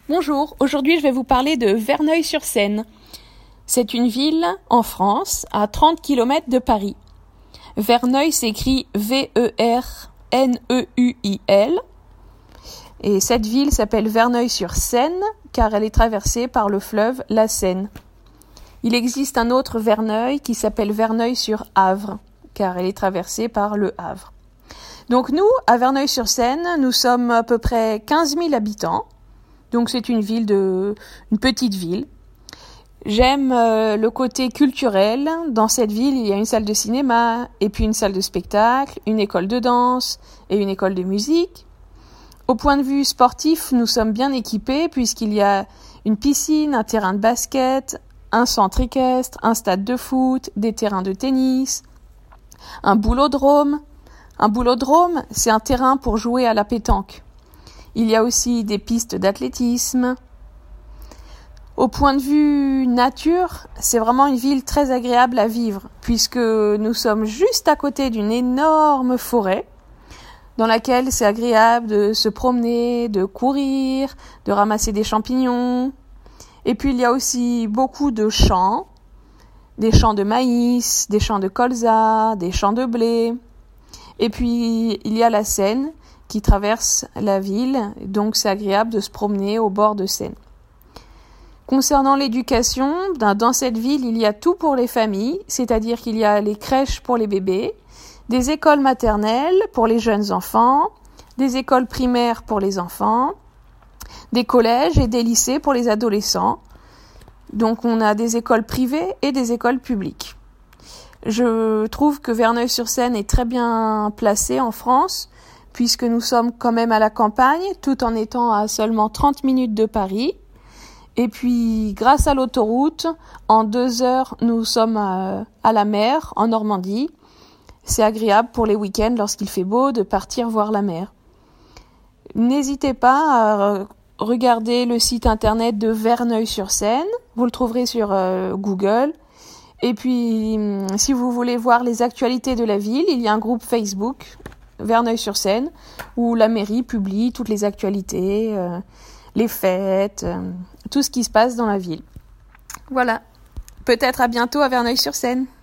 Bonjour, aujourd'hui je vais vous parler de Verneuil-sur-Seine. C'est une ville en France, à 30 km de Paris. Verneuil s'écrit V-E-R-N-E-U-I-L. Et cette ville s'appelle Verneuil-sur-Seine car elle est traversée par le fleuve la Seine. Il existe un autre Verneuil qui s'appelle Verneuil-sur-Avre car elle est traversée par le Havre. Donc nous, à Verneuil-sur-Seine, nous sommes à peu près 15 000 habitants. Donc c'est une petite ville. J'aime le côté culturel. Dans cette ville, il y a une salle de cinéma, et puis une salle de spectacle, une école de danse et une école de musique. Au point de vue sportif, nous sommes bien équipés puisqu'il y a une piscine, un terrain de basket, un centre équestre, un stade de foot, des terrains de tennis, un boulodrome. Un boulodrome, c'est un terrain pour jouer à la pétanque. Il y a aussi des pistes d'athlétisme. Au point de vue nature, c'est vraiment une ville très agréable à vivre, puisque nous sommes juste à côté d'une énorme forêt, dans laquelle c'est agréable de se promener, de courir, de ramasser des champignons. Et puis il y a aussi beaucoup de champs, des champs de maïs, des champs de colza, des champs de blé. Et puis il y a la Seine, qui traverse la ville, donc c'est agréable de se promener au bord de Seine. Concernant l'éducation, dans cette ville, il y a tout pour les familles, c'est-à-dire qu'il y a les crèches pour les bébés, des écoles maternelles pour les jeunes enfants, des écoles primaires pour les enfants, des collèges et des lycées pour les adolescents. Donc on a des écoles privées et des écoles publiques. Je trouve que Verneuil-sur-Seine est très bien placé en France, puisque nous sommes quand même à la campagne, tout en étant à seulement 30 minutes de Paris. Et puis, grâce à l'autoroute, en 2 heures, nous sommes à la mer, en Normandie. C'est agréable pour les week-ends, lorsqu'il fait beau, de partir voir la mer. N'hésitez pas à regarder le site internet de Verneuil-sur-Seine. Vous le trouverez sur Google. Et puis, si vous voulez voir les actualités de la ville, il y a un groupe Facebook, Verneuil-sur-Seine, où la mairie publie toutes les actualités, les fêtes, tout ce qui se passe dans la ville. Voilà. Peut-être à bientôt à Verneuil-sur-Seine.